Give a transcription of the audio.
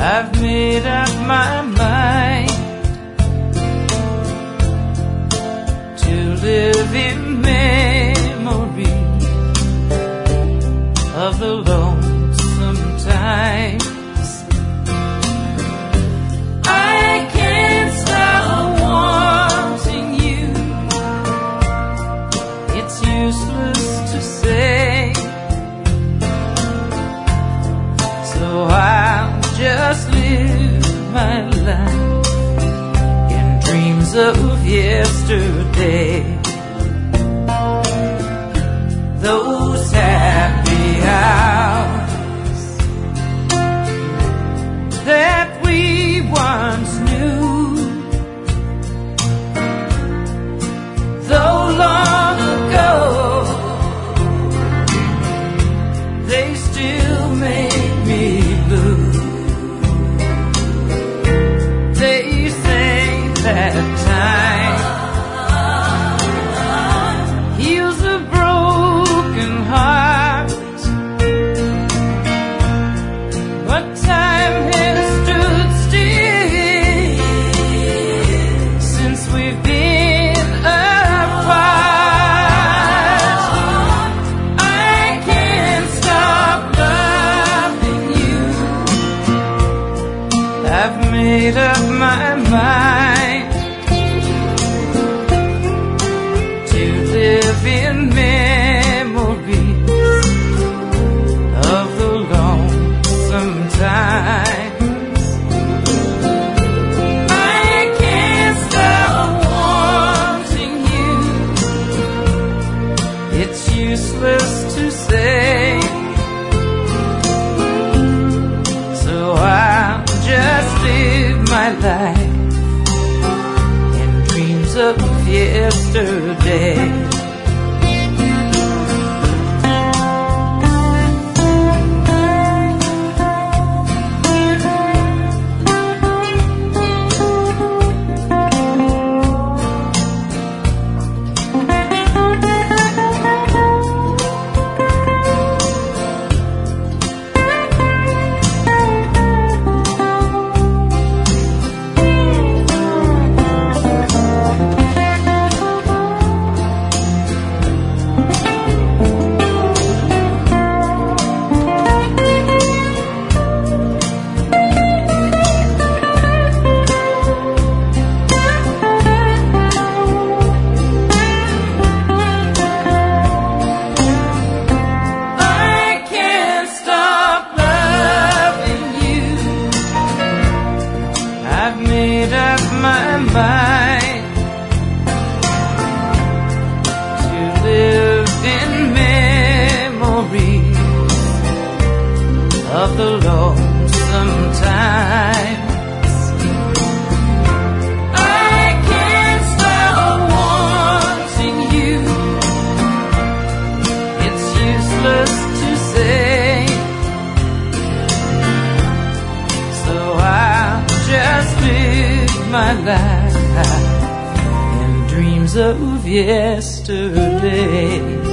I've made up my mind to live in memory of the lonesome times. I can't stop wanting you. It's useless to say, so I'll just live my life in dreams of yesterday. Those happy hours that we once knew, though long ago, they still make me blue. They say that time heals a broken heart, but time has stood still since we've been apart. I can't stop loving you. I've made up my mind to live in memories of the lonesome times. I can't stop wanting you. It's useless to say, so I'll just live my life in dreams of yesterday. I've made up my mind to live in memories of the lonesome times. I can't stop wanting you. It's useless to say, so I'll just live my life in dreams of yesterday.